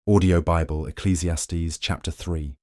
Audio Bible, Ecclesiastes chapter 3.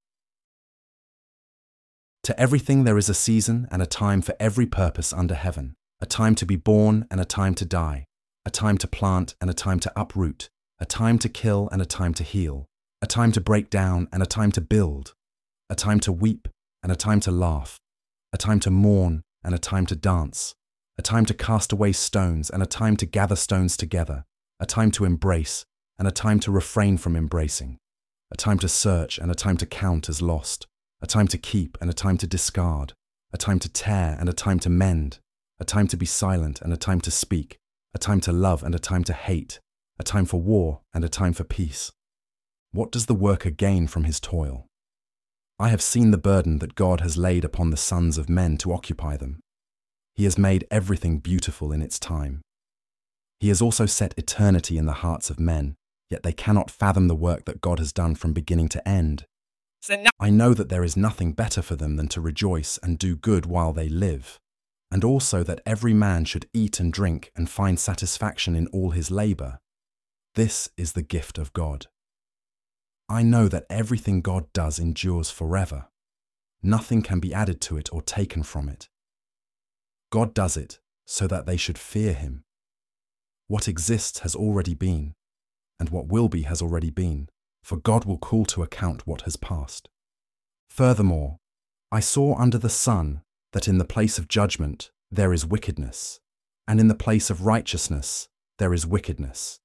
To everything there is a season and a time for every purpose under heaven, a time to be born and a time to die, a time to plant and a time to uproot, a time to kill and a time to heal, a time to break down and a time to build, a time to weep and a time to laugh, a time to mourn and a time to dance, a time to cast away stones and a time to gather stones together, a time to embrace and a time to refrain from embracing, a time to search and a time to count as lost, a time to keep and a time to discard, a time to tear and a time to mend, a time to be silent and a time to speak, a time to love and a time to hate, a time for war and a time for peace. What does the worker gain from his toil? I have seen the burden that God has laid upon the sons of men to occupy them. He has made everything beautiful in its time. He has also set eternity in the hearts of men, yet they cannot fathom the work that God has done from beginning to end. I know that there is nothing better for them than to rejoice and do good while they live, and also that every man should eat and drink and find satisfaction in all his labor. This is the gift of God. I know that everything God does endures forever. Nothing can be added to it or taken from it. God does it so that they should fear him. What exists has already been, and what will be has already been, for God will call to account what has passed. Furthermore, I saw under the sun that in the place of judgment there is wickedness, and in the place of righteousness there is wickedness.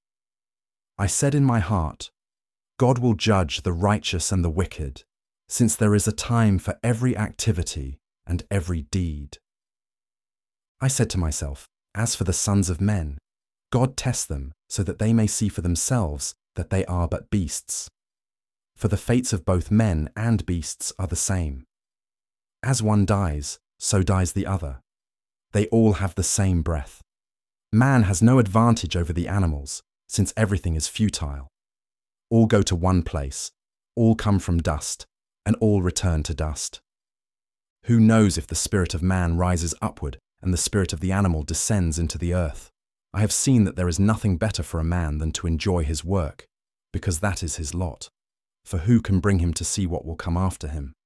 I said in my heart, God will judge the righteous and the wicked, since there is a time for every activity and every deed. I said to myself, as for the sons of men, God tests them so that they may see for themselves that they are but beasts. For the fates of both men and beasts are the same. As one dies, so dies the other. They all have the same breath. Man has no advantage over the animals, since everything is futile. All go to one place, all come from dust, and all return to dust. Who knows if the spirit of man rises upward and the spirit of the animal descends into the earth? I have seen that there is nothing better for a man than to enjoy his work, because that is his lot. For who can bring him to see what will come after him?